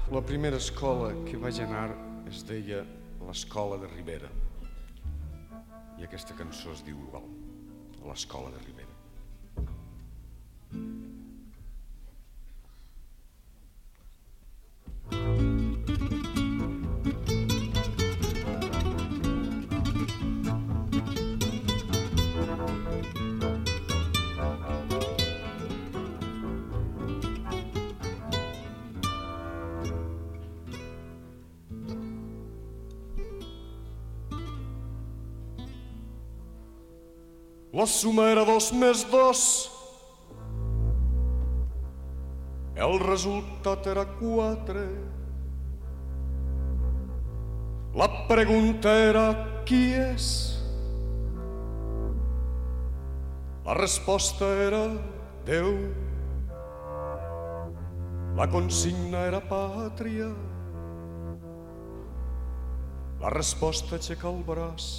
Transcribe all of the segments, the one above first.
La primera escola que vaig anar es deia l'Escola de Ribera. I aquesta cançó es diu igual, l'Escola de Ribera. La suma era 2 més 2, el resultat era 4. La pregunta era qui és? La resposta era Déu. La consigna era pàtria. La resposta aixeca el braç.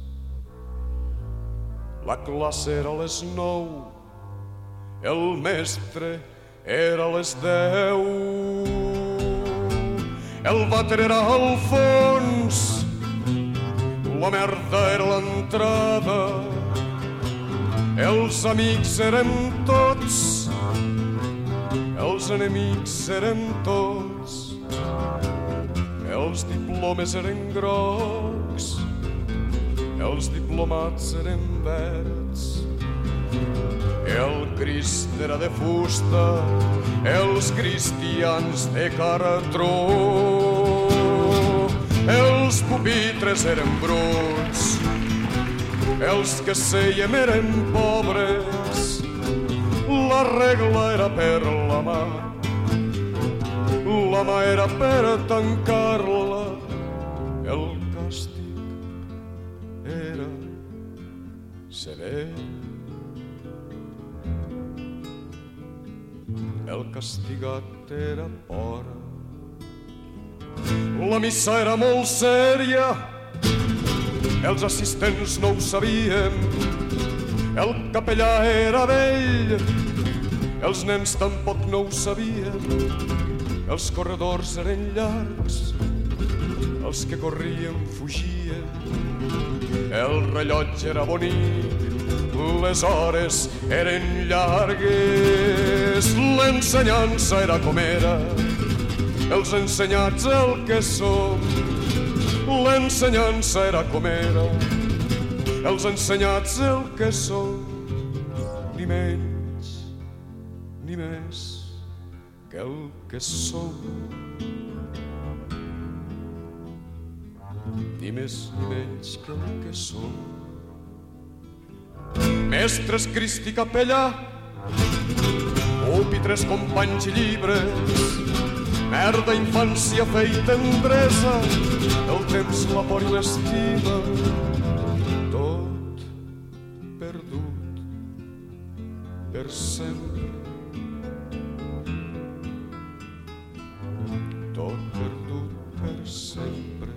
La classe era a les 9, el mestre era a les 10. El vàter era al fons, la merda era l'entrada. Els amics érem tots, els enemics érem tots. Els diplomes eren grocs, els diplomats eren verds. El Crist era de fusta, els cristians de cartró. Els pupitres eren bruts, els que sèiem eren pobres. La regla era per la mà era per tancar-la. El càstig era sever. El castigat era fora. La missa era molt sèria, els assistents no ho sabien. El capellà era vell, els nens tampoc no ho sabien. Els corredors eren llargs, els que corrien fugien. El rellotge era bonic, les hores eren llargues. L'ensenyança era com era, els ensenyats el que som. L'ensenyança era com era, els ensenyats el que som. Ni menys ni més que el que som. Ni més ni menys que el que som. Mestres, Crist i capellà, pupitres, companys i llibres, merda, infància, fe i tendresa, el temps, la por i l'estima, tot perdut per sempre. Tot perdut per sempre.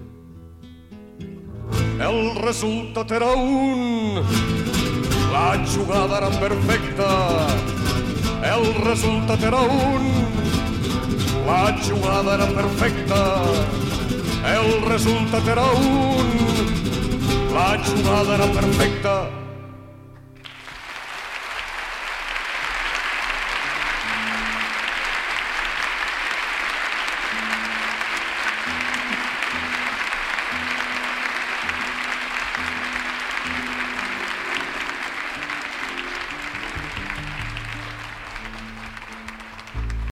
El resultat era un, la jugada era perfecta. El resultat era un, la jugada era perfecta. El resultat era un, la jugada era perfecta.